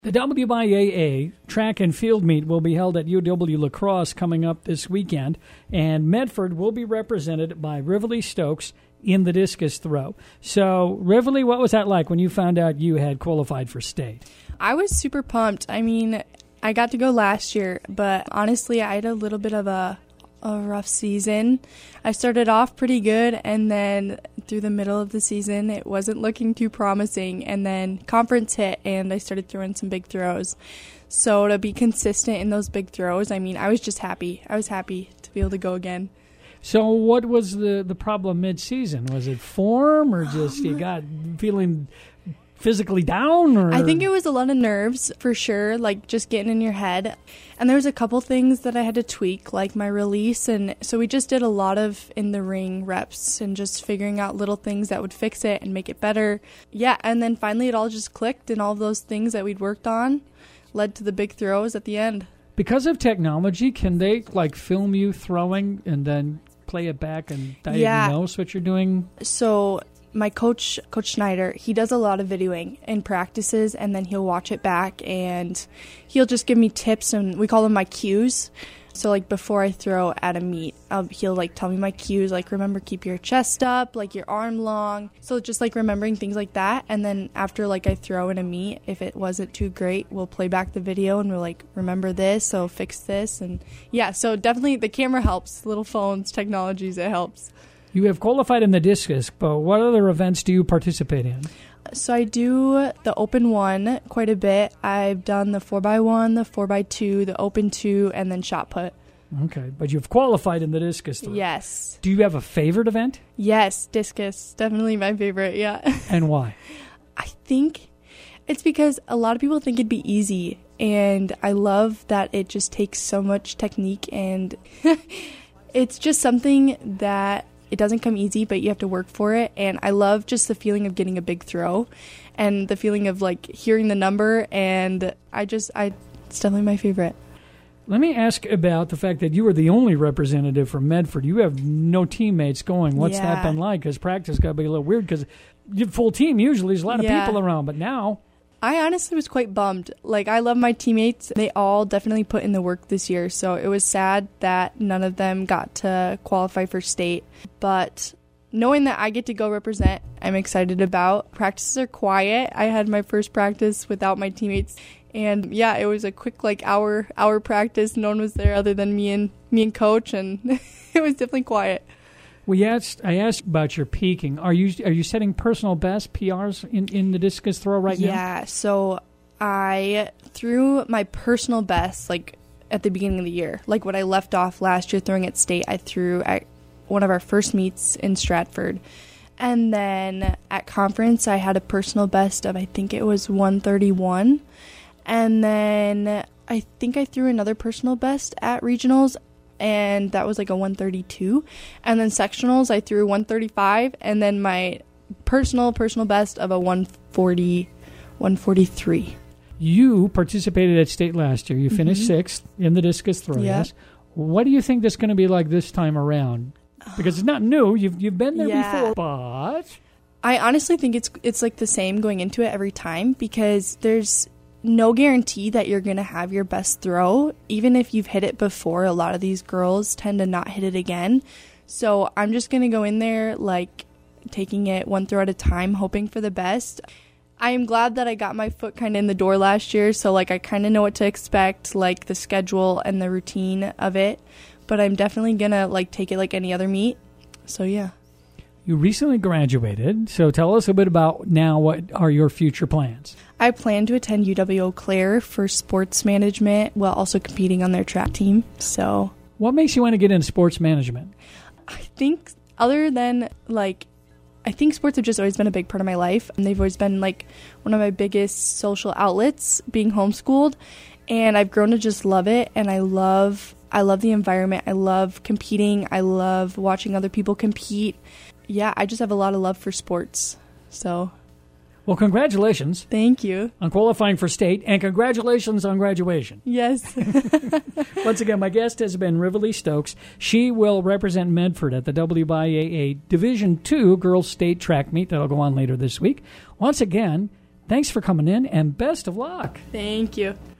The WIAA track and field meet will be held at UW La Crosse coming up this weekend, and Medford will be represented by Rivoli Stokes in the discus throw. So, Rivoli, what was that like when you found out you had qualified for state? I was super pumped. I mean, I got to go last year, but honestly, I had a little bit of a rough season. I started off pretty good, and then through the middle of the season, it wasn't looking too promising, and then conference hit, and I started throwing some big throws. So to be consistent in those big throws, I mean, I was just happy. I was happy to be able to go again. So what was the problem mid-season? Was it form, or just you got feeling physically down? Or? I think it was a lot of nerves, for sure, like just getting in your head. And there was a couple things that I had to tweak, like my release. And so we just did a lot of in-the-ring reps and just figuring out little things that would fix it and make it better. Yeah, and then finally it all just clicked, and all of those things that we'd worked on led to the big throws at the end. Because of technology, can they like film you throwing and then play it back and diagnose what you're doing? So my coach Schneider, he does a lot of videoing in practices, and then he'll watch it back, and he'll just give me tips, and we call them my cues. So like before I throw at a meet, he'll like tell me my cues, like remember keep your chest up, like your arm long. So just like remembering things like that, and then after like I throw in a meet, if it wasn't too great, we'll play back the video and we're like, remember this, so fix this. And yeah, so definitely the camera helps, little phones, technologies, it helps. You have qualified in the discus, but what other events do you participate in? So I do the open one quite a bit. I've done the 4x1, the 4x2, the open 2, and then shot put. Okay, but you've qualified in the discus throw. Yes. Do you have a favorite event? Yes, discus. Definitely my favorite, yeah. And why? I think it's because a lot of people think it'd be easy, and I love that it just takes so much technique, and it's just something that it doesn't come easy, but you have to work for it. And I love just the feeling of getting a big throw and the feeling of like hearing the number. And it's definitely my favorite. Let me ask about the fact that you were the only representative from Medford. You have no teammates going. What's that been like? Because practice got to be a little weird because you have full team usually. There's a lot of people around, but now I honestly was quite bummed. Like, I love my teammates. They all definitely put in the work this year, so it was sad that none of them got to qualify for state. But knowing that I get to go represent, I'm excited about. Practices are quiet. I had my first practice without my teammates, and yeah, it was a quick like hour practice. No one was there other than me and coach, and it was definitely quiet. I asked about your peaking. Are you setting personal best PRs in the discus throw right now? Yeah, so I threw my personal best like at the beginning of the year. Like when I left off last year throwing at state, I threw at one of our first meets in Stratford. And then at conference, I had a personal best of, I think it was 131. And then I think I threw another personal best at regionals, and that was like a 132. And then sectionals, I threw 135, and then my personal best of a 143. You participated at state last year. You finished sixth in the discus throw. Yes. What do you think this is going to be like this time around? Because it's not new. You've been there before, but I honestly think it's like the same going into it every time, because there's no guarantee that you're going to have your best throw. Even if you've hit it before, a lot of these girls tend to not hit it again. So I'm just going to go in there like taking it one throw at a time, hoping for the best. I am glad that I got my foot kind of in the door last year, so like I kind of know what to expect, like the schedule and the routine of it. But I'm definitely going to like take it like any other meet. So yeah. You recently graduated, so tell us a bit about now what are your future plans? I plan to attend UW Eau Claire for sports management while also competing on their track team. So, what makes you want to get into sports management? I think other than like, I think sports have just always been a big part of my life, and they've always been like one of my biggest social outlets, being homeschooled, and I've grown to just love it, and I love the environment. I love competing. I love watching other people compete. Yeah, I just have a lot of love for sports. So, well, congratulations. Thank you. On qualifying for state, and congratulations on graduation. Yes. Once again, my guest has been Rivoli Stokes. She will represent Medford at the WIAA Division II Girls State Track Meet that will go on later this week. Once again, Thanks for coming in, and best of luck. Thank you.